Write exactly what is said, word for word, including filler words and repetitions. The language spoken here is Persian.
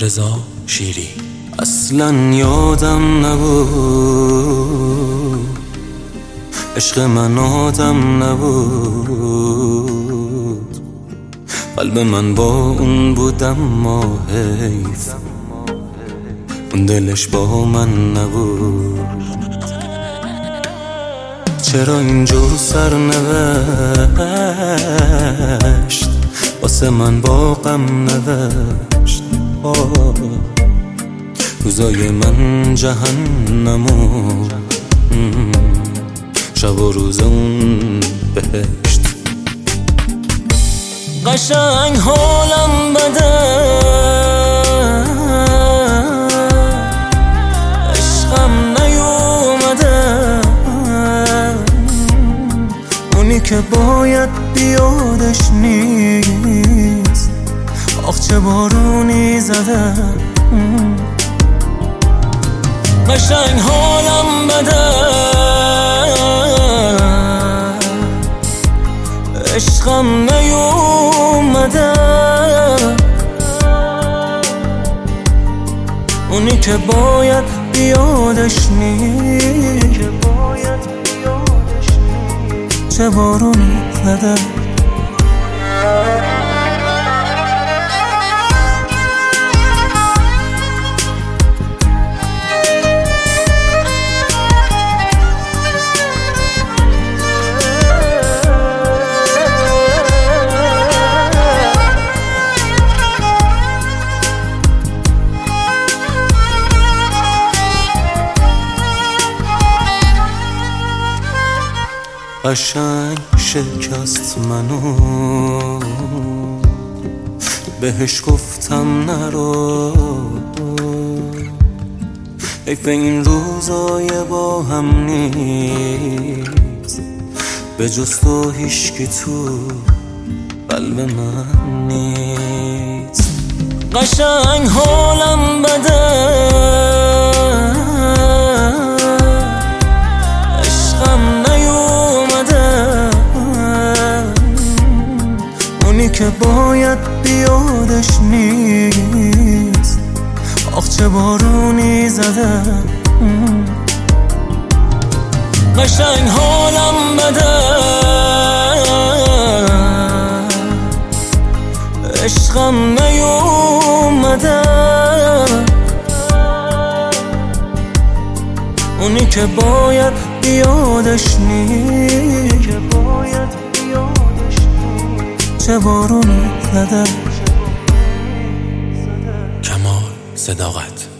رضا شیری. اصلا یادم نبود عشق من آدم نبود، قلب من با اون بودم ما حیف اون دلش با من نبود. چرا اینجور سرنوشت واسه من با غم نوشت؟ روزای من جهنمو شب و روز اون بهشت. قشنگ حالم بده عشقم نیومده، اونی که باید بیادش نیست، آخ چه بارونی زده. قشنگ حالم بده عشقم نیومده، اونی که باید بیادش نیست، چه بارونی زده. قشنگ شکست منو، بهش گفتم نرو، حیف این روزای با هم نیست، به جز تو هیچکی تو قلب من نیست. قشنگ حالم بده که باید بیادش نیست، آخ چه بارونی زده. قشنگ حالم بده عشقم نیومده، اونی که باید بیادش نیست، چه بارونی زده. کمال صداقت.